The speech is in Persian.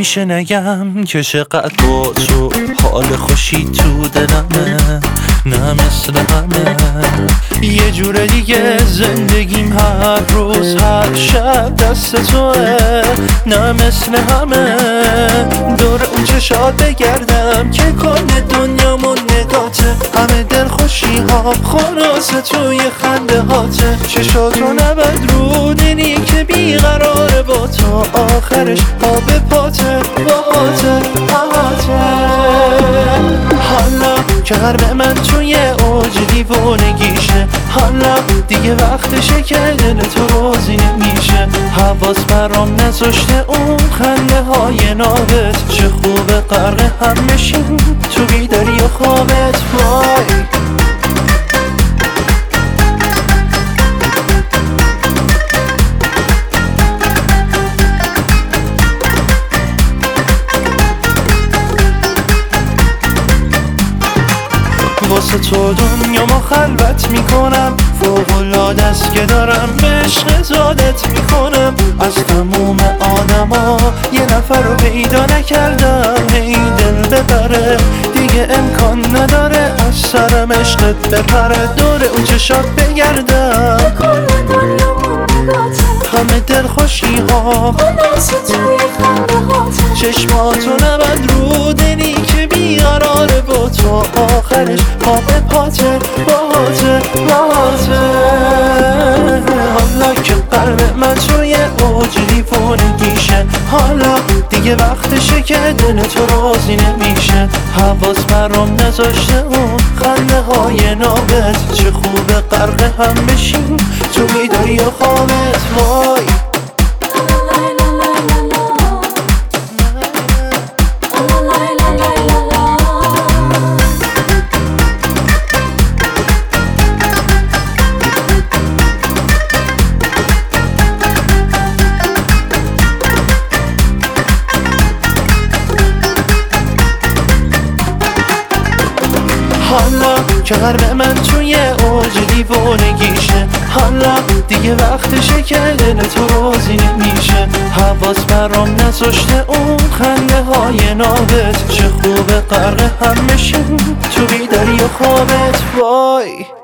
نمیشه نگم که چقدر با تو حال خوشی تو دلمه، نه مثل همه یه جور دیگه زندگیم هر روز هر شب دست توه، نه مثل همه دور اون چشات بگردم که کل دنیامون نگاته، همه دل خوشی ها خلاصه توی خنده هاته، چشاتو نبند رو دلی که بیقراره با تو، آخرش آب پاته باهاته حالا که قلب من توی اوج دیوانگیشه، حالا دیگه وقتشه که دل تو روزی نمیشه، حواس برام نذاشته اون خنده های نابت، چه خوبه غرق هم بشیم تو بیداری و خوابت. وای واسه تو دنیا ما خلوت میکنم، فوق‌العاده است که دارم به عشق زادت میکنم، از تموم آدما یه نفر رو پیدا نکردم هی دل ببره، دیگه امکان نداره از سرم عشقت بپره، دور اون چشات بگردم همه دل خوشی ها چشماتو نبند رو دلی که بیقراره با تو، آخرش آب پاته باهاته حالا که قلب من توی اوج دیوانگیشه، حالا دیگه وقتشه که دل تو راضی نمیشه، حواس برام نذاشته اون خنده های نابت، چه خوبه غرق هم بشیم تو بیداری و خوابت. وای حالا که قلب من توی اوج دیوانگیشه، حالا دیگه وقتشه که دل تو راضی نمیشه، حواس برام نذاشته اون خنده های نابت، چه خوبه غرق هم بشیم تو بیداری و خوابت. وای